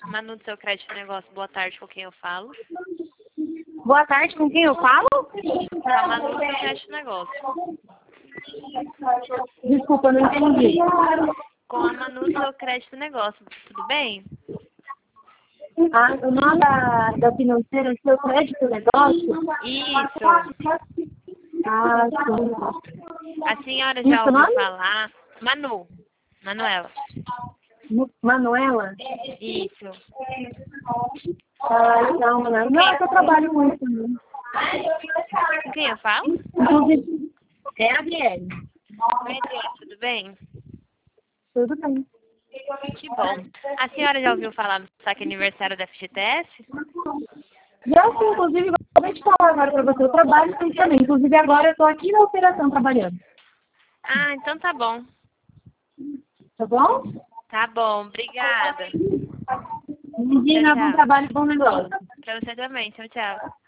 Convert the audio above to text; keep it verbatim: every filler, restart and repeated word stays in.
Manu do seu crédito negócio, boa tarde, com quem eu falo? Boa tarde, com quem eu falo? Com a Manu do seu crédito negócio. Desculpa, não entendi. Com a Manu do seu crédito negócio, tudo bem? Ah, o nome da, da financeira, seu crédito negócio? Isso. Ah, sim. A senhora já Isso, ouviu nome? falar? Manu. Manuela. Manuela? Isso. Ah, legal, Manuela. Não, eu trabalho com isso também. Com quem eu falo? Inclusive, é a Adriele. Oi, Adriana, tudo bem? Tudo bem. Que bom. A senhora já ouviu falar no saque aniversário da F G T S? Já sim, inclusive, vou te falar agora para você. Eu trabalho com isso também. Inclusive, agora eu estou aqui na operação trabalhando. Ah, então tá bom. Tá bom? Tá bom, obrigada. Imagina, Tchau, bom tchau. trabalho, bom negócio. Pra você também, tchau, tchau.